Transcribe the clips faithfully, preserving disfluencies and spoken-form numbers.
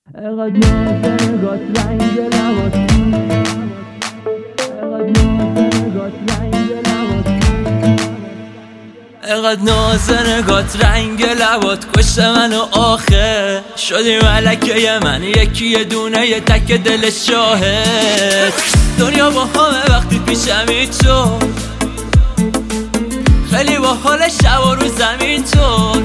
اقد نازنگات رنگ لبات اقد نازنگات رنگ لبات اقد نازنگات رنگ لبات کشت منو آخه شدی ملکه من یکی یه دونه یه تک دل شاهد دنیا با همه وقتی پیشمی تو خیلی با حال شب و رو زمین تو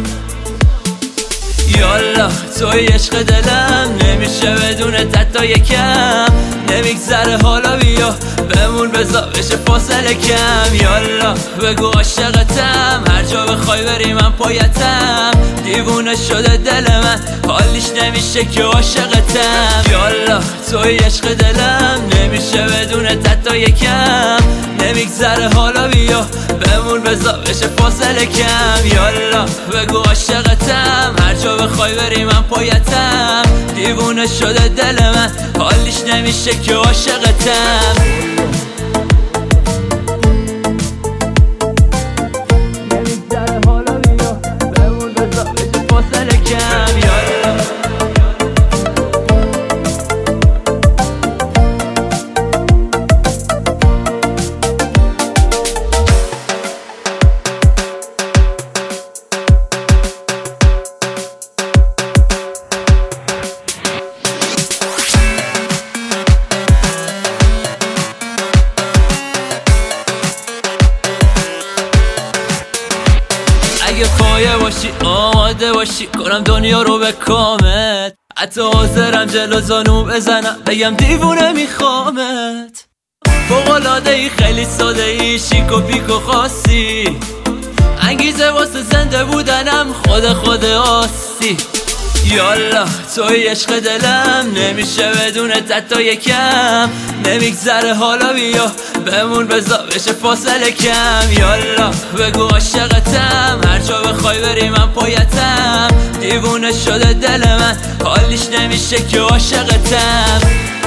یالا توی عشق دلم نمیشه بدون تتا یکم نمیگذره حالا بیا بمون بذار بشه فاصله کم یالا بگو عاشقتم هر جا بخوای بری من پایتم دیوونه شده دل من حالیش نمیشه که عاشقتم یالا توی عشق دلم نمیشه بدون تتا یکم نمیگذره حالا بیا بمون بذار بشه فاصله کم یالا بگو عاشقتم هر جا بخوای بری من پایتم دیوونه شده دل من حالیش نمیشه که عاشقتم نمیگذره حالا بیا بمون بذار بشه فاصله کم یالا اگه پایه باشی آماده باشی کنم دنیا رو به کامت حتی حاضرم جلو زانو بزنم بگم دیوونه میخوامت فوق‌العاده ای خیلی ساده ای شیک و پیک و خاصی انگیزه واسه زنده بودنم خود خود آسی یالا توی عشق دلم نمیشه بدون تتا یکم نمیگذره حالا بیا بمون بذار بشه فاصله کم یالا بگو عاشقتم هر جا بخوای بری من پایتم دیوونه شده دل من حالیش نمیشه که عاشقتم